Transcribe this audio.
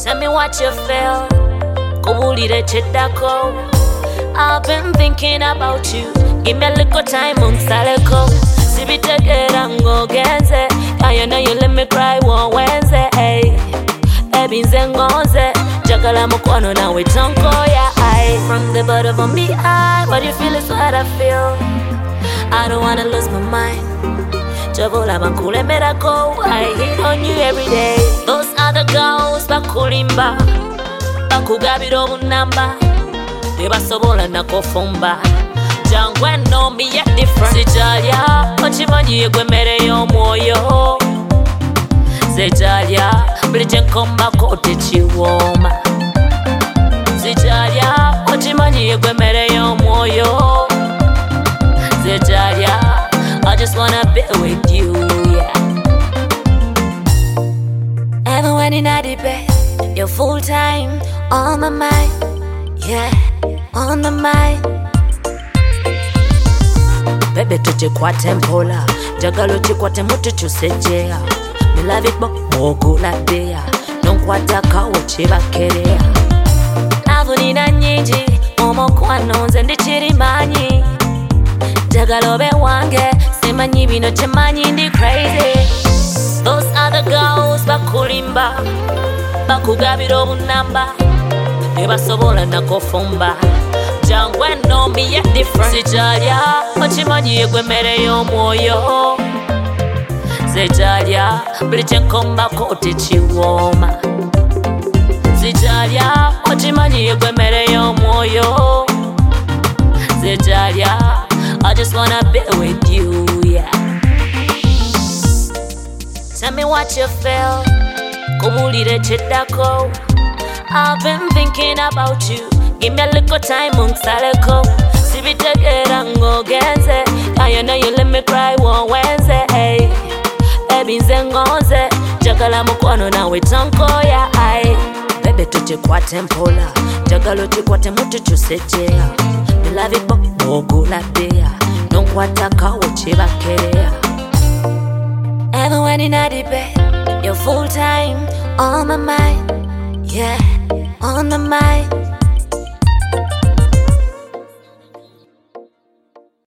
Tell me what you feel. Kubulire cheddako. I've been thinking about you. Give me a little time, unsaleko. Sibitegera ngogenze. I know you let me cry one Wednesday. Hey, nze ngonze. Jagala mukwano nawe tonkoya. From the bottom of me, what you feel is what I feel. I don't wanna lose my mind. Jabola bakule merako. I hit on you every day. Those other girls bakulimba, bakugabira obunamba, tebasobola nakofumba. Jangwe no me yet different. Sijalya ochimanyi yegwe mere y'omwoyo. Sijalya buli kye nkombako tekiwooma. Sijalya ochimanyi yegwe mere y'omwoyo. Sijalya, I just wanna be with you, yeah. Even when you're not the best, you're full time on my mind, yeah, on the mind. Baby, tuchikwate mpola, jagalo chikwate mutu chusejea. Me love it but mogula dea, nonkwata kawo chibakerea. Navunina nyingi, omokwano nze ndichirimanyi. Jagalo be wange, semanyi bino chemanyi ndi crazy. Those other girls bakulimba, bakugabira obunamba, tebasobola nakofumba. Jangwe no me yet different. Sijalya ochimanyi yegwe mere y'omwoyo. Sijalya buli kye nkombako tekiwooma. Sijalya ochimanyi yegwe mere y'omwoyo. Sijalya, I just wanna be with you, yeah. Tell me what you feel. Kubulire cheddako. I've been thinking about you. Give me a little time, unsaleko. Sibitegera ngogenze. I know you let me cry one Wednesday. Hey, nze ngonze. Jagala mukwano nawe tonkoya. Baby, tuchikwate mpola. Jagalo chikwate mutu chusejea. Me love it but mogula dea. Nonkwata kawo chibakerea. Even when you're not the best, you're full time on my mind, yeah, on the mind.